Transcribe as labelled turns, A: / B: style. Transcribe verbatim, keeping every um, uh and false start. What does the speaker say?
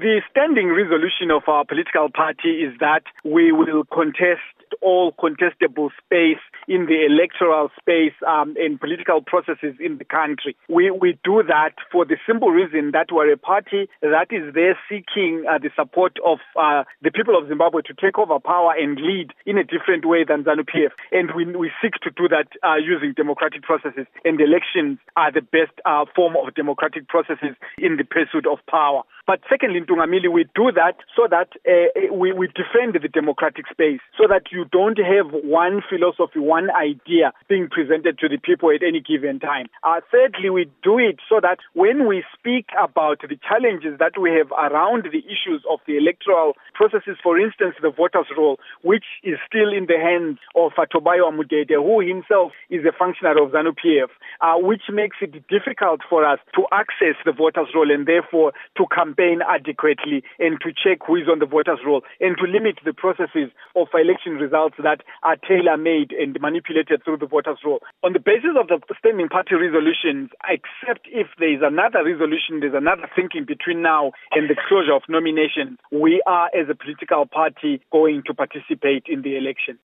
A: The standing resolution of our political party is that we will contest all contestable space in the electoral space um, and political processes in the country. We we do that for the simple reason that we're a party that is there seeking uh, the support of uh, the people of Zimbabwe to take over power and lead in a different way than ZANU-P F. And we, we seek to do that uh, using democratic processes, and elections are the best uh, form of democratic processes in the pursuit of power. But secondly, Ntungamili, we do that so that uh, we, we defend the democratic space, so that you don't have one philosophy, one idea being presented to the people at any given time. Uh, thirdly, we do it so that when we speak about the challenges that we have around the issues of the electoral processes, for instance, the voters' roll, which is still in the hands of uh, Tobayo Amudede, who himself is a functionary of ZANU-P F, uh, which makes it difficult for us to access the voters' roll and therefore to campaign adequately and to check who is on the voters' roll and to limit the processes of election results that are tailor-made and manipulated through the voters' roll. On the basis of the standing party resolutions, except if there is another resolution, there's another thinking between now and the closure of nominations, we are, as a political party, going to participate in the election.